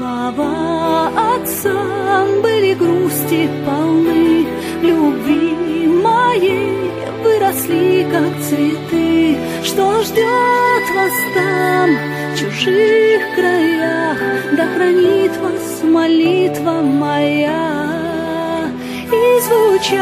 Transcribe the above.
слова Отца были грусти полны, любви моей выросли, как цветы. Что ждет вас там, в чужих краях? Да хранит вас молитва моя. И звучат